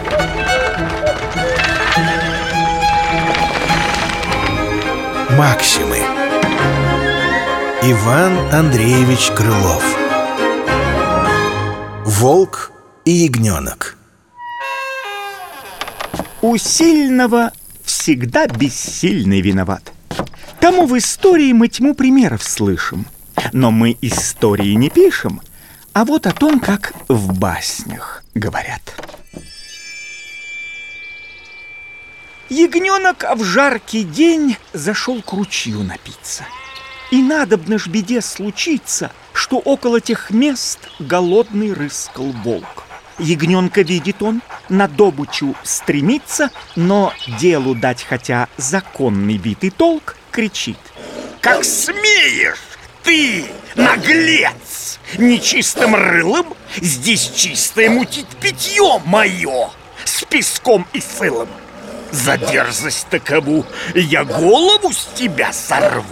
Максимы. Иван Андреевич Крылов. Волк и ягненок. У сильного всегда бессильный виноват. Тому в истории мы тьму примеров слышим. Но мы истории не пишем, а вот о том, как в баснях говорят. Ягненок в жаркий день зашел к ручью напиться. И надобно ж беде случиться, что около тех мест голодный рыскал волк. Ягненка видит он, на добычу стремится, но делу дать хотя законный вид и толк, кричит: «Как смеешь ты, наглец, нечистым рылом здесь чистое мутить питье мое с песком и сылом! За дерзость такову я голову с тебя сорву!»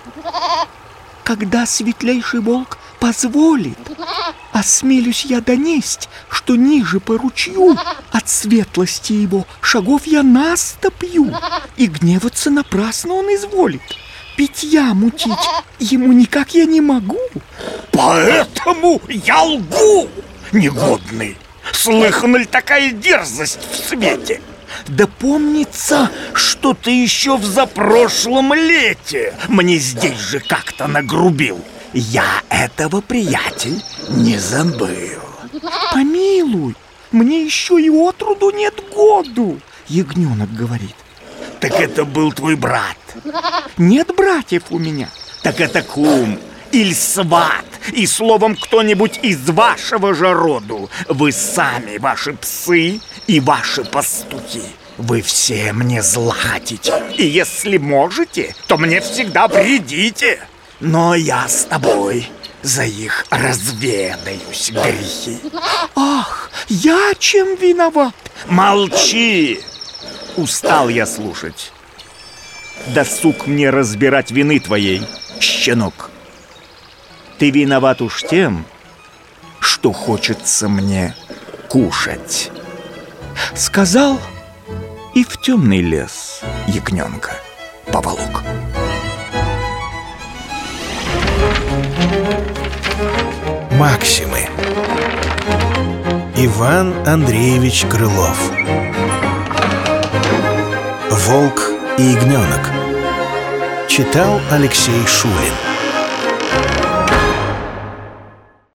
Когда светлейший волк позволит, осмелюсь я донесть, что ниже по ручью от светлости его шагов я настопью, и гневаться напрасно он изволит. Питья мутить ему никак я не могу. Поэтому я лгу, негодный. Слыхана ли такая дерзость в свете? Да помнится, что ты еще в запрошлом лете мне здесь же как-то нагрубил. Я этого, приятель, не забыл. Помилуй, мне еще и отроду нет году, ягненок говорит. Так это был твой брат? Нет братьев у меня. Так это кум или сват, и словом кто-нибудь из вашего же роду. Вы сами, ваши псы и ваши пастухи. Вы все мне зла хотите, и если можете, то мне всегда вредите. Но я с тобой за их разведаюсь грехи. Ах, я чем виноват? Молчи! Устал я слушать. Досуг мне разбирать вины твоей, щенок. Ты виноват уж тем, что хочется мне кушать. Сказал и в темный лес ягненка поволок. Максимы. Иван Андреевич Крылов. Волк и ягненок. Читал Алексей Шулин.